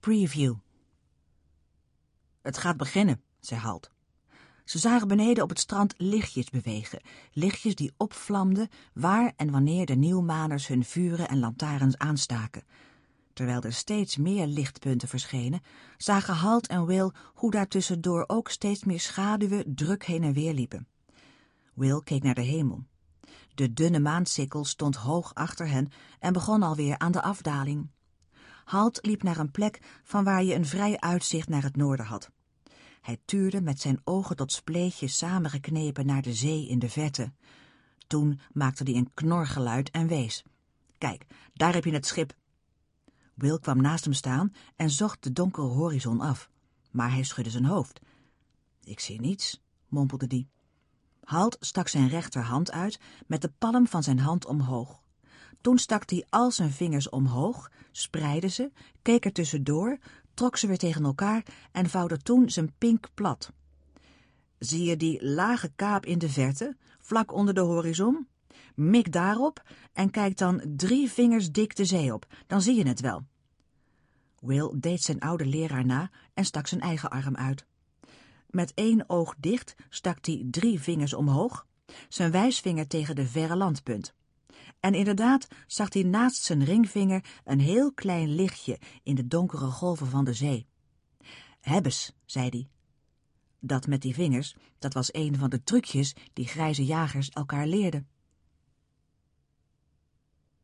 preview. Het gaat beginnen, zei Halt. Ze zagen beneden op het strand lichtjes bewegen, lichtjes die opvlamden waar en wanneer de nieuwmaners hun vuren en lantaarns aanstaken. Terwijl er steeds meer lichtpunten verschenen, zagen Halt en Will hoe daartussendoor ook steeds meer schaduwen druk heen en weer liepen. Will keek naar de hemel. De dunne maansikkel stond hoog achter hen en begon alweer aan de afdaling. Halt liep naar een plek van waar je een vrij uitzicht naar het noorden had. Hij tuurde met zijn ogen tot spleetjes samengeknepen naar de zee in de verte. Toen maakte hij een knorgeluid en wees. Kijk, daar heb je het schip. Will kwam naast hem staan en zocht de donkere horizon af. Maar hij schudde zijn hoofd. Ik zie niets, mompelde hij. Halt stak zijn rechterhand uit met de palm van zijn hand omhoog. Toen stak hij al zijn vingers omhoog, spreidde ze, keek er tussendoor, trok ze weer tegen elkaar en vouwde toen zijn pink plat. Zie je die lage kaap in de verte, vlak onder de horizon? Mik daarop en kijk dan 3 vingers dik de zee op, dan zie je het wel. Will deed zijn oude leraar na en stak zijn eigen arm uit. Met 1 oog dicht stak hij 3 vingers omhoog, zijn wijsvinger tegen de verre landpunt. En inderdaad zag hij naast zijn ringvinger een heel klein lichtje in de donkere golven van de zee. Hebbes, zei hij. Dat met die vingers, dat was een van de trucjes die grijze jagers elkaar leerden.